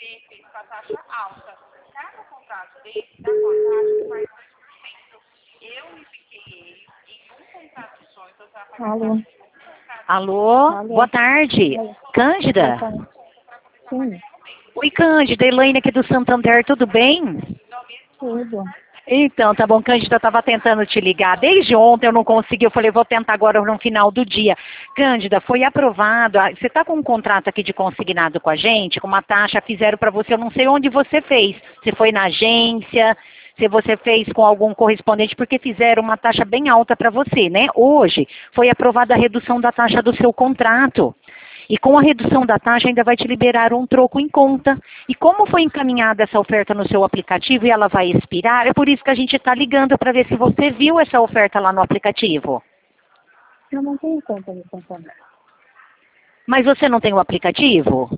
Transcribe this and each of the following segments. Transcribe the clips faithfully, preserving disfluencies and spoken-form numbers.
fez com a taxa alta. Cada contrato desse dá uma taxa que faz dois por cento. Eu me fiquei em um contrato só, então eu estava pagando Alô? taxa de um contrato. Alô? Alô? Boa tarde. Alô? Cândida? Boa tarde. Sim, Oi, Cândida. Elaine aqui do Santander, tudo bem? tudo. Então, tá bom, Cândida, eu estava tentando te ligar. Desde ontem eu não consegui, eu falei, vou tentar agora no final do dia. Cândida, foi aprovado, ah, você está com um contrato aqui de consignado com a gente, com uma taxa, fizeram para você, eu não sei onde você fez. Se foi na agência, se você fez com algum correspondente, porque fizeram uma taxa bem alta para você, né? Hoje foi aprovada a redução da taxa do seu contrato. E com a redução da taxa ainda vai te liberar um troco em conta. E como foi encaminhada essa oferta no seu aplicativo e ela vai expirar, é por isso que a gente está ligando para ver se você viu essa oferta lá no aplicativo. Eu não tenho conta no Santander. Mas você não tem o aplicativo?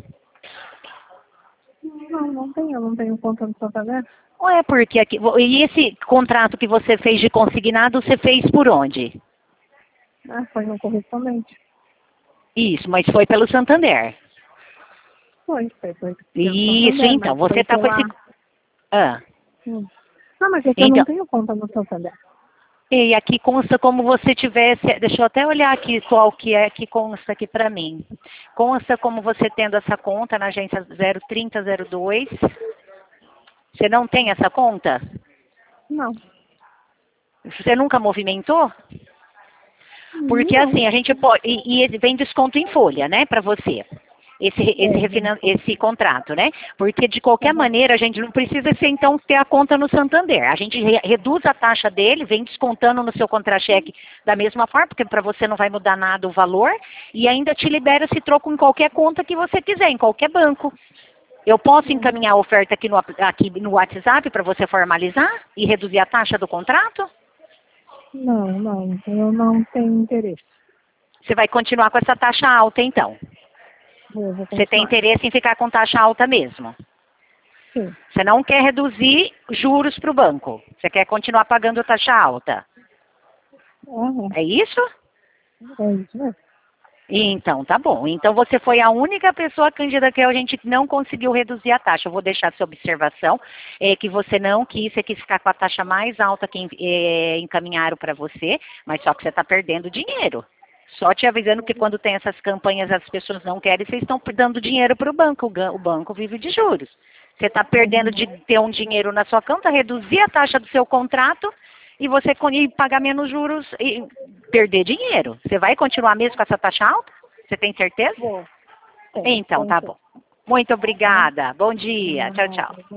Não, não tenho, eu não tenho conta no Santander. Ou é porque aqui... E esse contrato que você fez de consignado, você fez por onde? Ah, foi no correspondente. Isso, mas foi pelo Santander. Foi, foi, foi. pelo Isso, Santander, então, mas você foi está com esse... pela- Ah. Hum. Não, mas é que eu Então, não tenho conta no Santander. e aqui consta como você tivesse, deixa eu até olhar aqui qual que é que consta aqui para mim. Consta como você tendo essa conta na agência zero trinta zero dois. Você não tem essa conta? Não. Você nunca movimentou? Porque Não. assim, a gente pode, e, e vem desconto em folha, né, para você. Esse, esse, É, refinan- esse contrato, né? Porque de qualquer Uhum. maneira a gente não precisa ser, então ter a conta no Santander. A gente re- reduz a taxa dele, vem descontando no seu contra-cheque da mesma forma, porque para você não vai mudar nada o valor, e ainda te libera esse troco em qualquer conta que você quiser, em qualquer banco. Eu posso encaminhar a oferta aqui no, ap- aqui no WhatsApp para você formalizar e reduzir a taxa do contrato? Não, não, eu não tenho interesse. Você vai continuar com essa taxa alta, então. Eu vou Você tem continuar. interesse em ficar com taxa alta mesmo? Sim. Você não quer reduzir juros para o banco. Você quer continuar pagando taxa alta. Aham. É isso? É isso mesmo. Então, tá bom. Então, você foi a única pessoa, Cândida, que a gente não conseguiu reduzir a taxa. Eu vou deixar essa observação, é, que você não quis, você quis ficar com a taxa mais alta que é, encaminharam para você, mas só que você está perdendo dinheiro. Só te avisando que quando tem essas campanhas as pessoas não querem, vocês estão dando dinheiro para o banco. O ga- o banco vive de juros. Você está perdendo de ter um dinheiro na sua conta, reduzir a taxa do seu contrato e você con- e pagar menos juros e perder dinheiro. Você vai continuar mesmo com essa taxa alta? Você tem certeza? Vou. Tem, Então, tem, tá tem. bom. Muito obrigada. Bom dia. Tchau, tchau. Ah,